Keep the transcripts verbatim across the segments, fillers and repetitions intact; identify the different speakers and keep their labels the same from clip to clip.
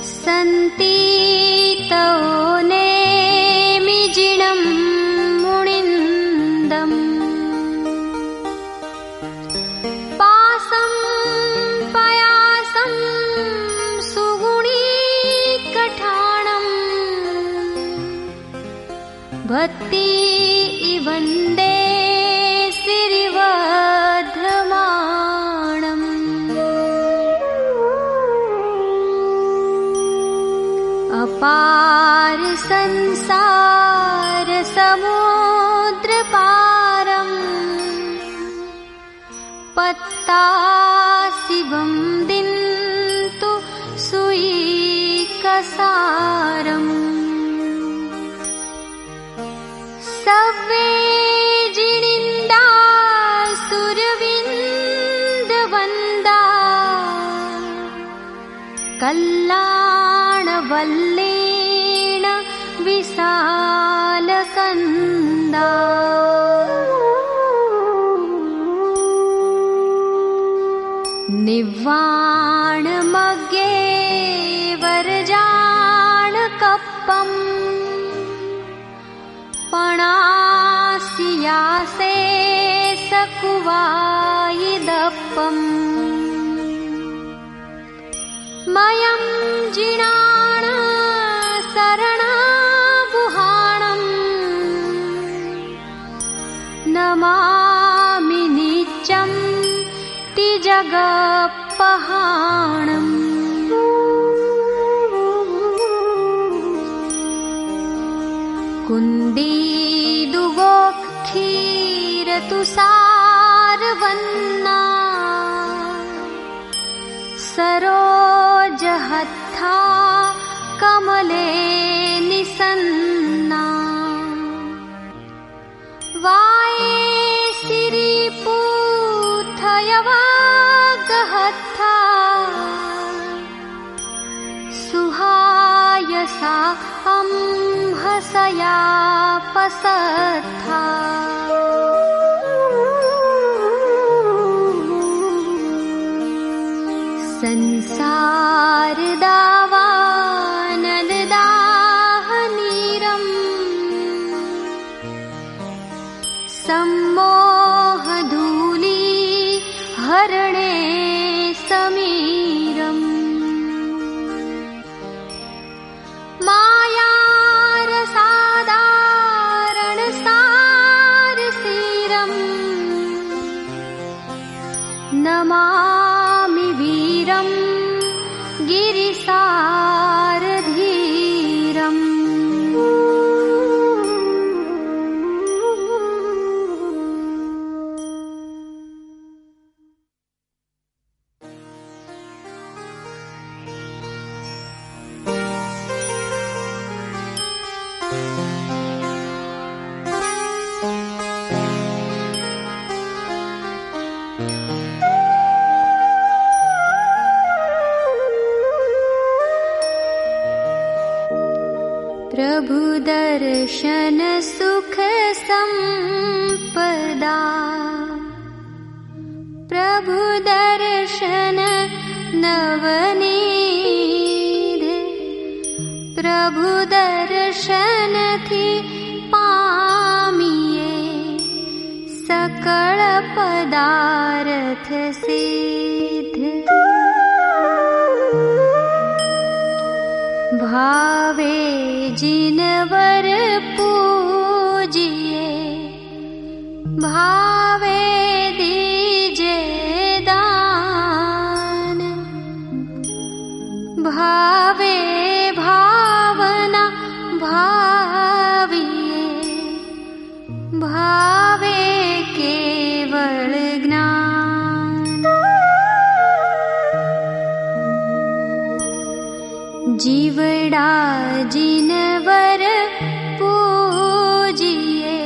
Speaker 1: सन्तीतो नेमिजिनं मुनिन्दम् पासं पयासं सुगुणीकठाणम् भक्ति वन्दे सिरिवर्धमाणम् अपार संसार समुद्र पारम् पत्ता शिवं दिन्तु सुईकसारम् सवे जिनिन्दा सुरविन्दवन्दा कल्याणवल्लेण विशालकन्दा निव्वाणमग्गे वरजाणकप्पम् पणासियासे सकुवायिदप्पम् मयं जिनाण शरणबुहाणम् नमामि नित्यं तिजगप्पहाणम् कुन्दीदुगोक्षीरतुषारवन्ना सरोजहत्था कमले निसन्ना वाये सिरिपूथयवागहत्था सुहायसा अंहसया पसत्था संसार दावानलदाहनीरम् सम्मोहधूली हरणे समीरम् मायारसादारणसारसीरम् नमामि वीरं गिरिसारधीरम् प्रभु दर्शन सुख संपदा प्रभु दर्शन नवनीध प्रभु दर्शन थी पामिए सकल पदार्थ सिद्ध भावे जिनवर पूजिए भावे दीजे दान भावे भावना भाविए भावे केवल ज्ञान जीवड़ा जिनवर पूजिए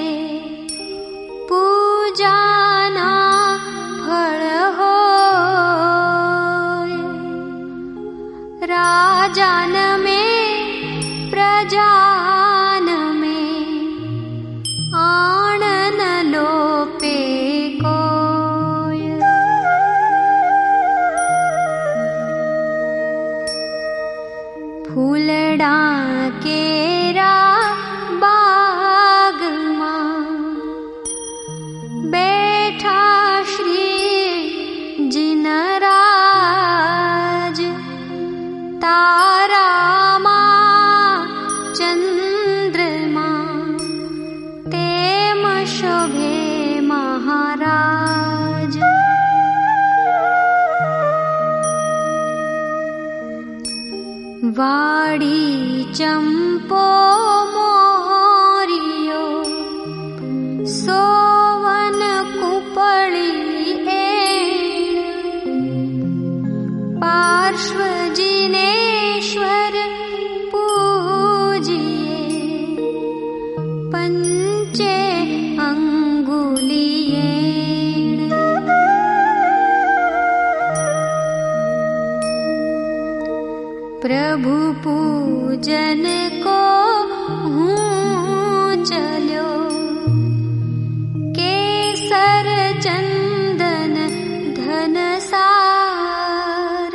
Speaker 1: पूजाना फल हो राजान में प्रजान में आनन लोपे कोय फूलडा केरा बाग मां बैठा श्री जिनराज तारा मां चंद्रमा तेम शोभे महाराज। वाड़ी चंपो मोरियो सोवन कुपड़ी एण पार्श्व जिनेश्वर पूजिए पंचे अंगुलियेण। प्रभु पूजन को हूँ चल्यो केसर चंदन धन सार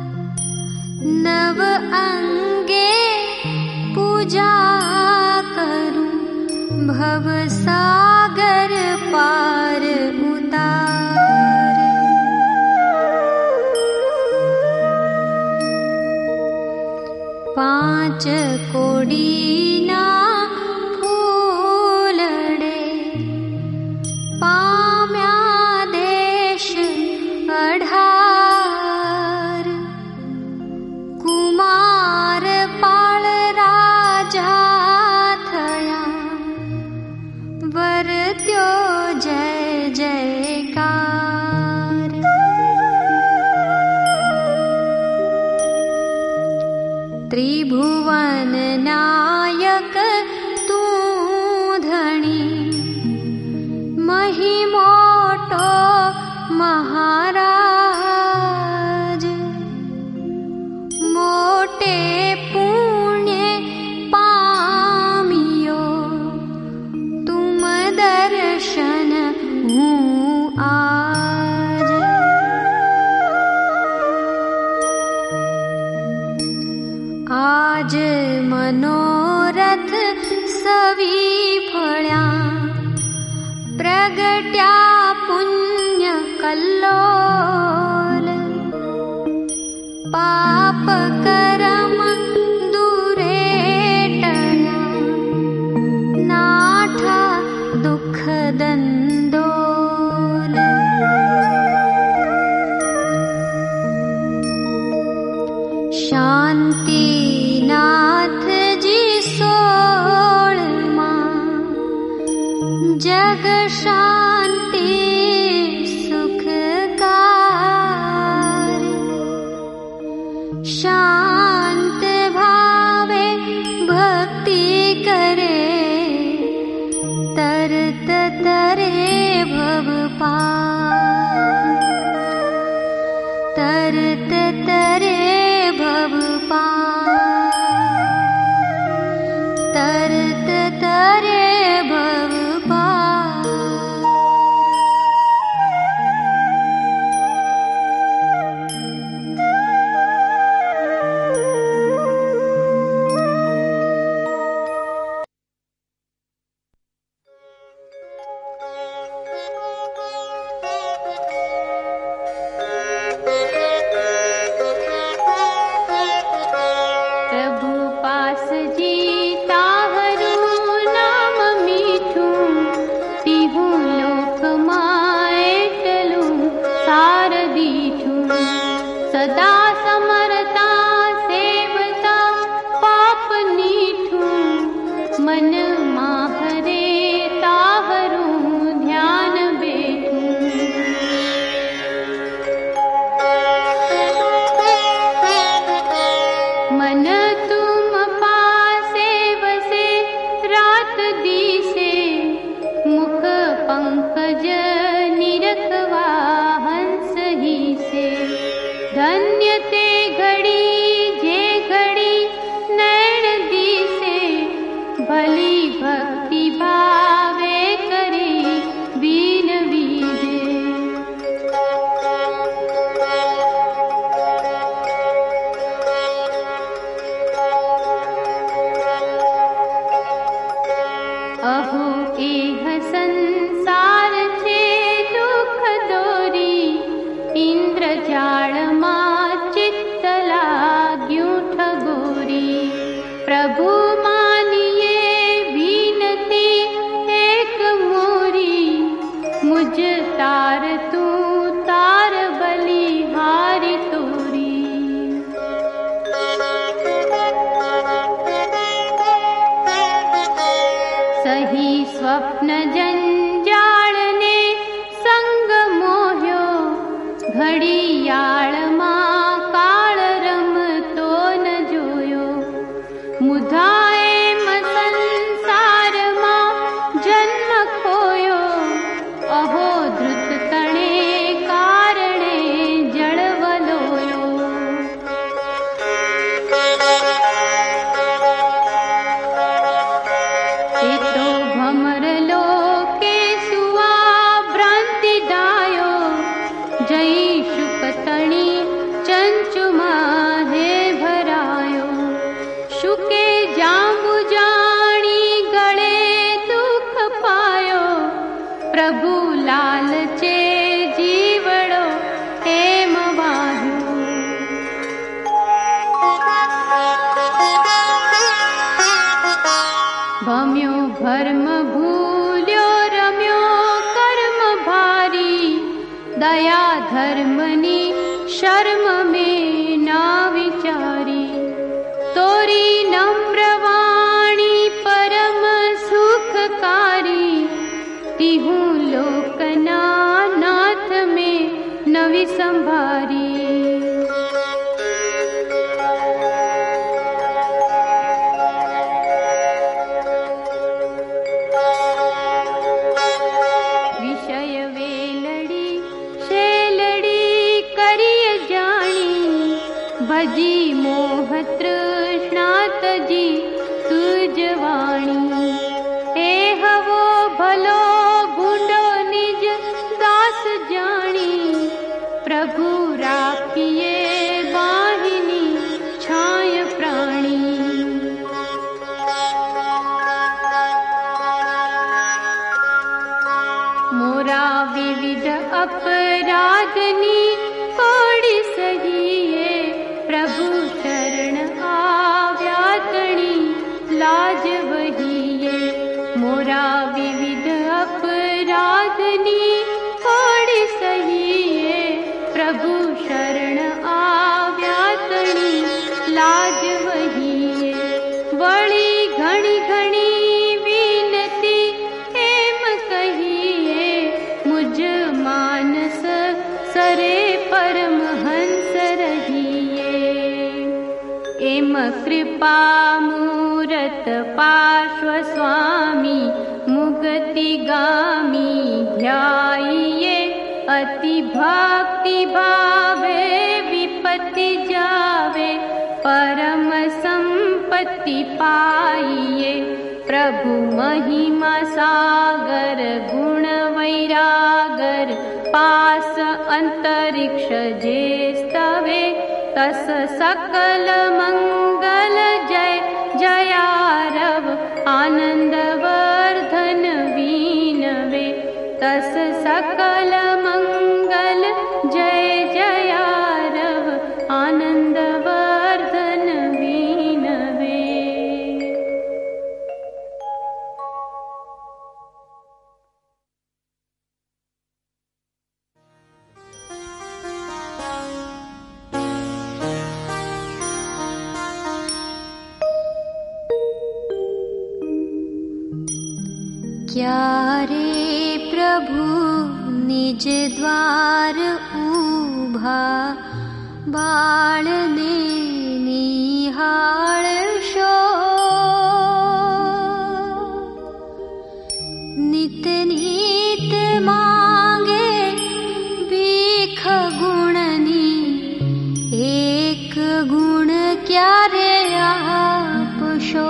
Speaker 1: नव अंगे पूजा करूं भव सागर पार उतार। पांच कोडीना फूलड़े पाम्या देश अढ़ार कुमार पाल राजा थया वरत्यो जय जयकार। त्रिभुवन नायक तू धणी महिमोटो महाराज मोटे पुण्य पामियो तुम दर्शन हूँ आज। आज मनोरथ सवी फळ्या प्रगट्या पुण्य कल्लोल पाप करम दूरे टळ्या नाठा दुःख दंडोल। शांति नाथ जी सोल मां जग शांति सुखकार शांत भावे भक्ति करे तरत तरे भव पार तरत तरे भव पार तरत तरे भव पार।
Speaker 2: प्रभु मानिए विनती एक मोरी, मुझ तार तू तार बलिहारी तोरी। सही स्वप्न जंजाळ ने संग मोह्यो, घड़ियाळ मां काळ रमतो न जोयो। मुधाए म संसार मां जन्म खोयो, अहो धृत तणे कारणे जळवलोयो। एतो भमरलो के सुआ भ्रांति दायो, जई शुकतणी चंचुमा हे भरायो। शुके जांबु जाणी गळे दुख पायो, प्रभु लालचे जीवड़ो हेम वाह्यो। भम्यो भर्म भूल्यो रम्यो कर्म भारी, दया धर्मनी शर्म में ना विचारी। तोरी नम्रवाणी परम सुखकारी, तिहु लोकना नाथ में नवी संभारी। विषय वेलड़ी शेलड़ी करिय जानी, भजी मोह तृष्णा तजी तुजवाणी। एह वो भलो भूंडो निज दास जानी, प्रभु राखिए बाहिनी छाय प्राणी। मोरा विविध अपराधनी कोड़ी सहिए, प्रभु शरण आव्यातणी लाज वहिए। मोरा विविध अपराधनी कोड़ी सहिए, प्रभु शरण आव्यातणी लाज वहिए। वળી घणी घणी विनती एम कहिए, मुझ मानस सरे परमहंस रहिए। एम कृपा मूरत पार्श्व स्वामी, मुक्ति गामी ध्याइए। अति भक्ति भावे विपत्ति जावे, परम संपत्ति पाइए। प्रभु महिमा सागर गुण वैरागर, पास अंतरिक्ष जे स्तवे। तस सकल मंगल जय जयारव, आनंद वर्धन वीनवे। तस सकल मंगल जय जयारव, आनंद वर्धन वीनवे।
Speaker 1: क्या रे प्रभु निज द्वार ऊभा, बाळने निहाळशो। नित नित मांगे भीख गुणनी, एक गुण क्या रे आपशो।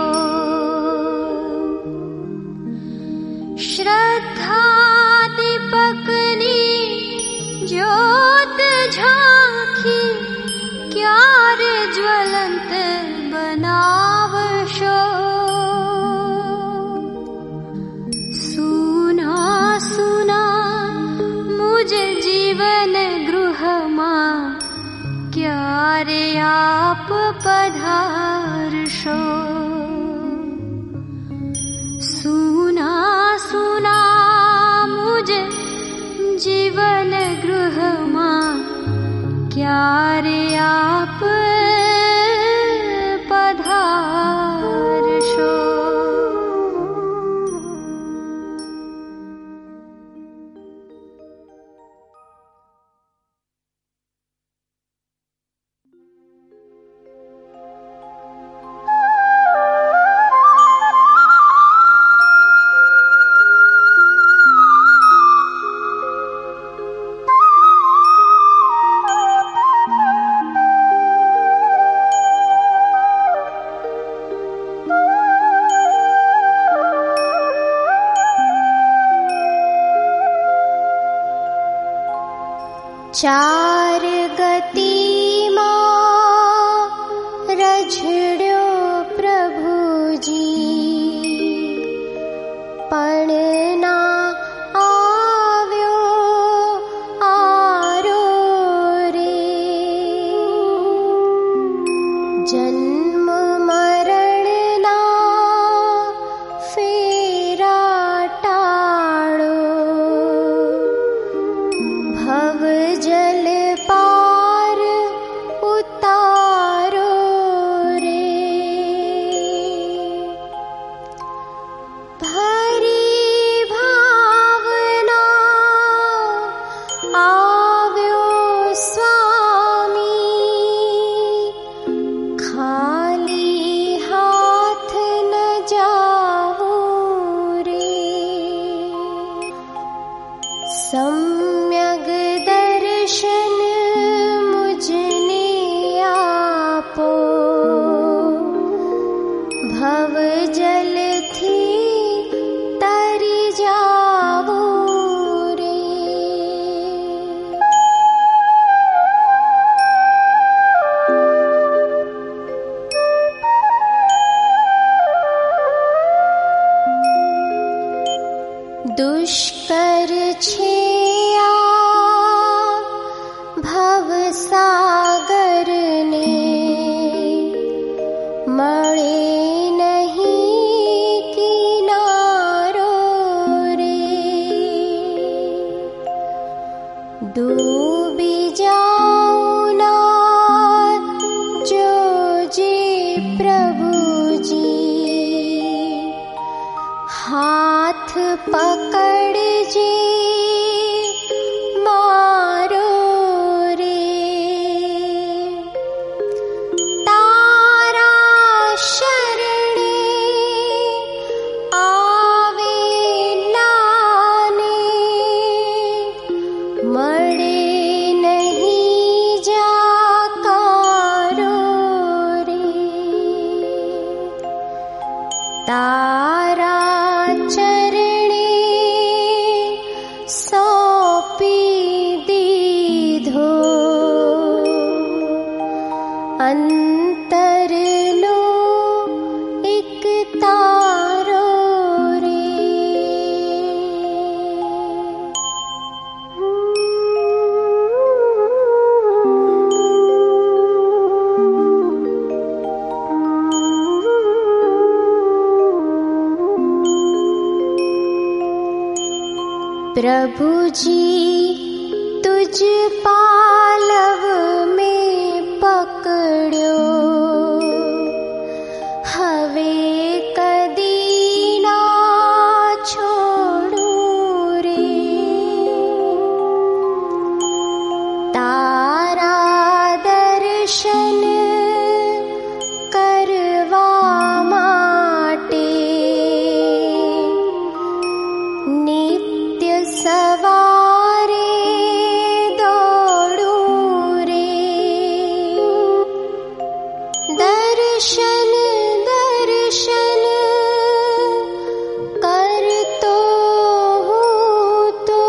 Speaker 1: श्रद्धा दीपकनी ज्योत झांकी, क्या रे ज्वलंत बनावशो। सुना सुना मुझ जीवन गृहमा, क्या रे आप पधारशो। ત્યારે આપ પધારશો.
Speaker 2: ચાર ગતિમાં રઝળ્યો પ્રભુજી, પણ ના આવ્યો આરો રે. જન્મ મરણના ફેરા ટાળો, ભવ જલ પાર ઉતારો રે. ભરી ભાવના આવ્યો સ્વામી, ખાલી હાથ ન જાવું રે. સમ્યગ દર્શન મુझने આપો, ભવ જલથી તરી જાવું રે. દુષ્કર છે આ ભવસાગરને, મળે નહીં કિનારો રે. ડૂબી જાઉના જોજે પ્રભુજી, હાથ પકડજે મારો રે. તારા શરણે આવેલાને, મળે નહીં જાકારો રે. તારા ચરણે સોંપી દીધો અંતરનો એક તારો રે. प्रभुजी तुझ पालव में पकड़्यो, हवे कदी ना छोड़ूं रे. तारा दर्शन કરવા માટે નિત્ય સવારે દોડું રે. દર્શન દર્શન કરતો હું તો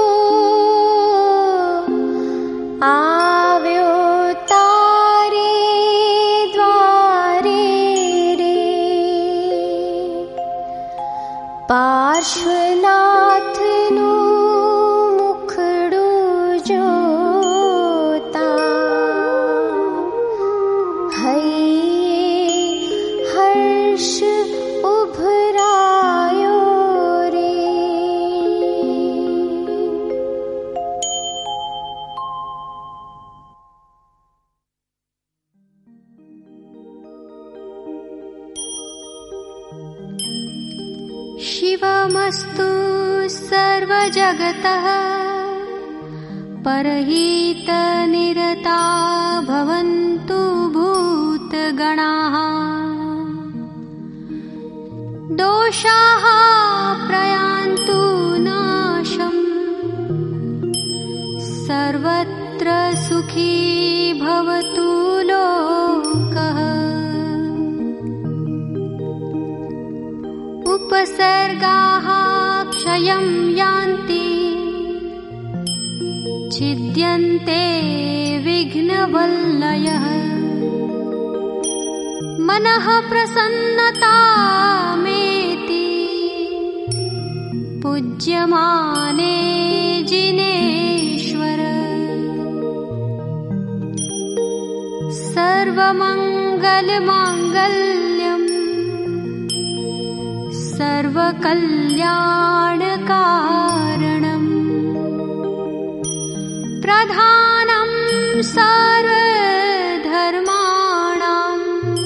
Speaker 2: આવ્યો તારે દ્વારે રે. પાર્શ્વનાથનું મુખડું જોતા હૈયે હર્ષ ઉભરાયો રે.
Speaker 1: शिवमस्तु सर्वजगतः परहितनिरता भवन्तु भूतगणाः दोषाः प्रयान्तु नाशम् सर्वत्र सुखी भवतु लोकः उपसर्गाः क्षयं यान्ति छिद्यन्ते विघ्नवल्लयः मनः प्रसन्नतामेति पूज्यमाने जिनेश्वर सर्वमङ्गलमाङ्गल्यम् सर्वकल्याणकारणम् प्रधानं सर्वधर्माणाम्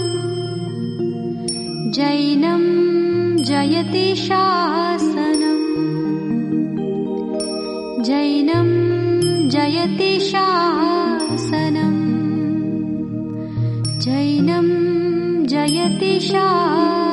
Speaker 1: जैनं जयति शासनम् जैनं जयति शासनम् जैनं जयति शासनम्।